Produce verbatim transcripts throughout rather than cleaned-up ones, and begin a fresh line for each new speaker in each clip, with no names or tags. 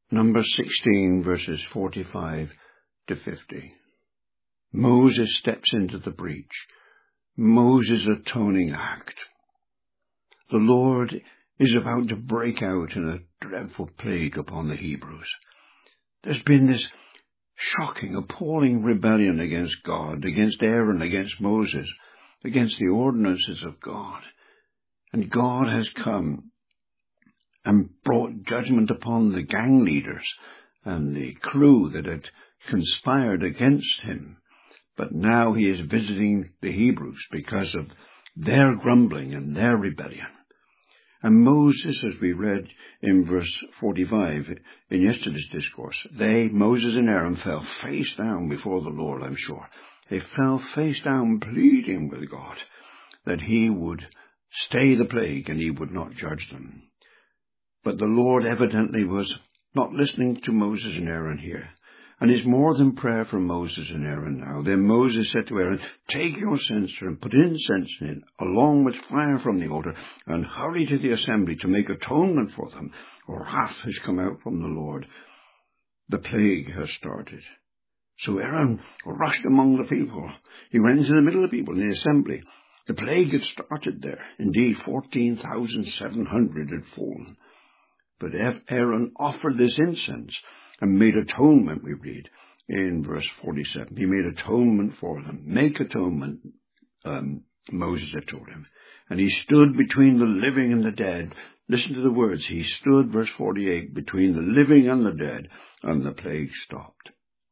Numbers sixteen, verses forty-five to fifty. Moses steps into the breach. Moses' atoning act. The Lord is about to break out in a dreadful plague upon the Hebrews. There's been this shocking, appalling rebellion against God, against Aaron, against Moses, against the ordinances of God. And God has come and brought judgment upon the gang leaders and the crew that had conspired against him. But now he is visiting the Hebrews because of their grumbling and their rebellion. And Moses, as we read in verse forty-five in yesterday's discourse, they, Moses and Aaron, fell face down before the Lord, I'm sure. They fell face down pleading with God that he would stay the plague and he would not judge them. But the Lord evidently was not listening to Moses and Aaron here. And it's more than prayer for Moses and Aaron now. Then Moses said to Aaron, take your censer and put incense in it, along with fire from the altar, and hurry to the assembly to make atonement for them. Wrath has come out from the Lord. The plague has started. So Aaron rushed among the people. He went into the middle of the people in the assembly. The plague had started there. Indeed, fourteen thousand seven hundred had fallen. But Aaron offered this incense and made atonement, we read in verse forty-seven. He made atonement for them. Make atonement, um, Moses had told him. And he stood between the living and the dead. Listen to the words. He stood, verse forty-eight, between the living and the dead, and the plague stopped.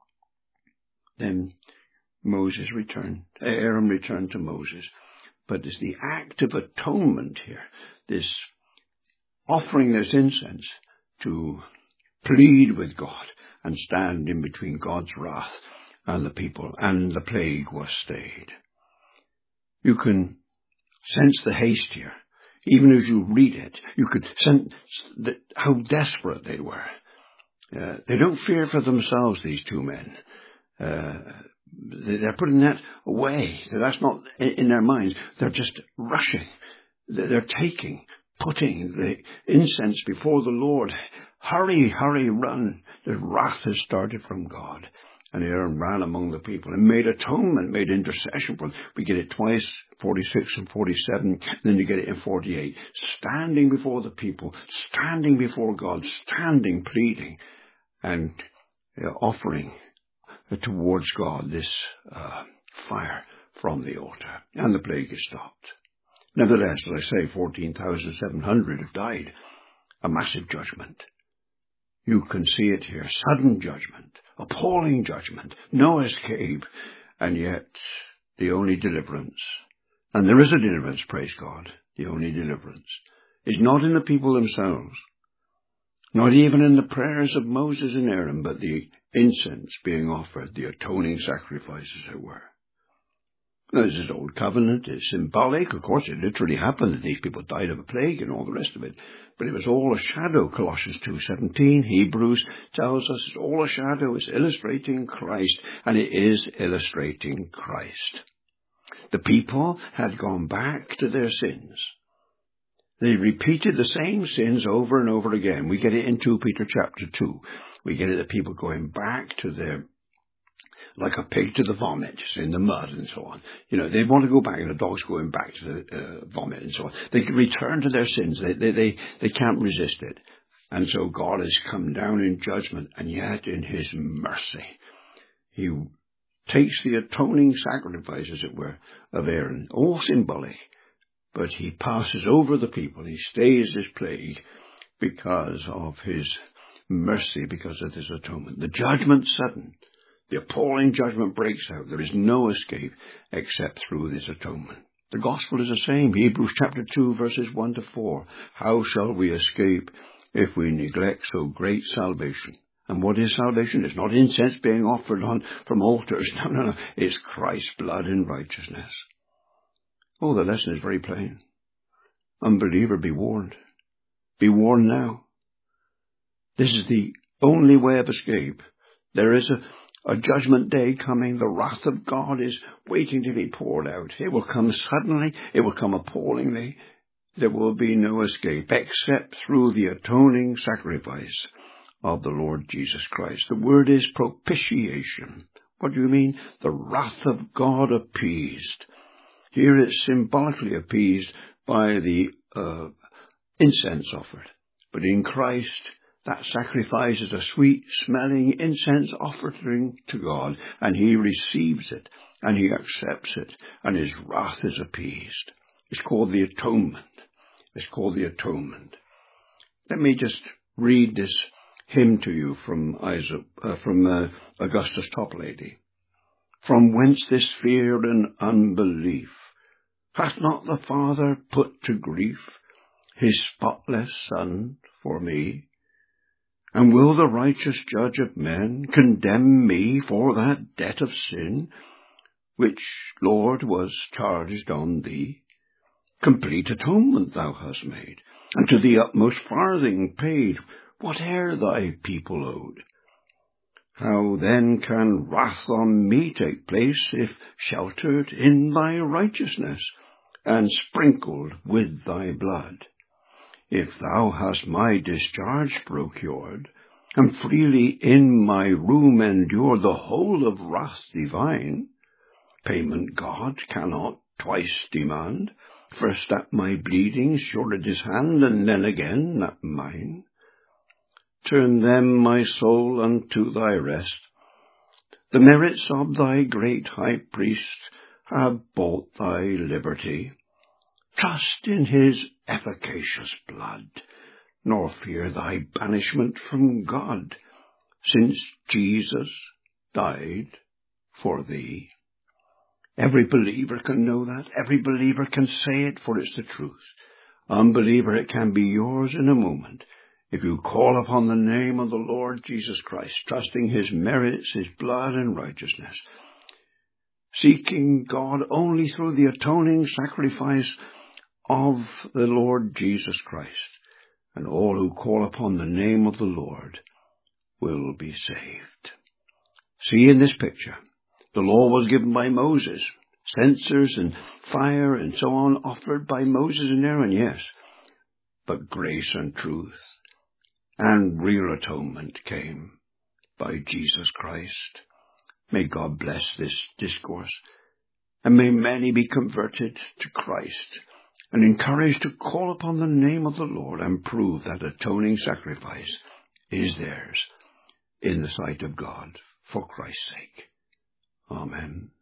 Then Moses returned, Aaron returned to Moses. But it's the act of atonement here, this offering this incense to plead with God and stand in between God's wrath and the people, and the plague was stayed. You can sense the haste here. Even as you read it, you could sense that how desperate they were. Uh, they don't fear for themselves, these two men. Uh, they're putting that away. That's not in their minds. They're just rushing. They're taking, putting the incense before the Lord. Hurry, hurry, run. The wrath has started from God. And Aaron ran among the people and made atonement, made intercession for them. We get it twice, forty-six and forty-seven, and then you get it in forty-eight. Standing before the people, standing before God, standing, pleading, and uh, offering towards God this uh, fire from the altar. And the plague is stopped. Nevertheless, as I say, fourteen thousand seven hundred have died. A massive judgment. You can see it here. Sudden judgment. Appalling judgment. No escape. And yet, the only deliverance, and there is a deliverance, praise God, the only deliverance, is not in the people themselves, not even in the prayers of Moses and Aaron, but the incense being offered, the atoning sacrifice, as it were. This is old covenant, it's symbolic. Of course, it literally happened that these people died of a plague and all the rest of it. But it was all a shadow. Colossians two seventeen, Hebrews tells us it's all a shadow. It's illustrating Christ, and it is illustrating Christ. The people had gone back to their sins. They repeated the same sins over and over again. We get it in Second Peter chapter two. We get it the people going back to their, like a pig to the vomit, in the mud and so on. You know, they want to go back, and the dog's going back to the uh, vomit and so on. They can return to their sins. They, they, they, they can't resist it. And so God has come down in judgment, and yet in his mercy, he takes the atoning sacrifice, as it were, of Aaron, all symbolic, but he passes over the people. He stays this plague because of his mercy, because of his atonement. The judgment sudden. The appalling judgment breaks out. There is no escape except through this atonement. The gospel is the same. Hebrews chapter two, verses one to four. How shall we escape if we neglect so great salvation? And what is salvation? It's not incense being offered on from altars. No, no, no. It's Christ's blood in righteousness. Oh, the lesson is very plain. Unbeliever, be warned. Be warned now. This is the only way of escape. There is a A judgment day coming. The wrath of God is waiting to be poured out. It will come suddenly. It will come appallingly. There will be no escape except through the atoning sacrifice of the Lord Jesus Christ. The word is propitiation. What do you mean? The wrath of God appeased. Here it's symbolically appeased by the uh, incense offered. But in Christ, that sacrifice is a sweet-smelling incense offering to God, and he receives it, and he accepts it, and his wrath is appeased. It's called the atonement. It's called the atonement. Let me just read this hymn to you from Isaac, uh, from uh, Augustus Toplady. From whence this fear and unbelief? Hath not the Father put to grief his spotless Son for me? And will the righteous judge of men condemn me for that debt of sin, which, Lord, was charged on thee? Complete atonement thou hast made, and to the utmost farthing paid whate'er thy people owed. How then can wrath on me take place, if sheltered in thy righteousness, and sprinkled with thy blood? If thou hast my discharge procured, and freely in my room endure the whole of wrath divine, payment God cannot twice demand, first at my bleeding sure at his hand, and then again at mine. Turn then my soul unto thy rest. The merits of thy great high priest have bought thy liberty. Trust in his efficacious blood, nor fear thy banishment from God, since Jesus died for thee. Every believer can know that. Every believer can say it, for it's the truth. Unbeliever, it can be yours in a moment, if you call upon the name of the Lord Jesus Christ, trusting his merits, his blood, and righteousness, seeking God only through the atoning sacrifice of the Lord Jesus Christ. And all who call upon the name of the Lord will be saved. See in this picture, the law was given by Moses, censers and fire and so on offered by Moses and Aaron, yes. But grace and truth and real atonement came by Jesus Christ. May God bless this discourse, and may many be converted to Christ and encouraged to call upon the name of the Lord and prove that atoning sacrifice is theirs in the sight of God for Christ's sake. Amen.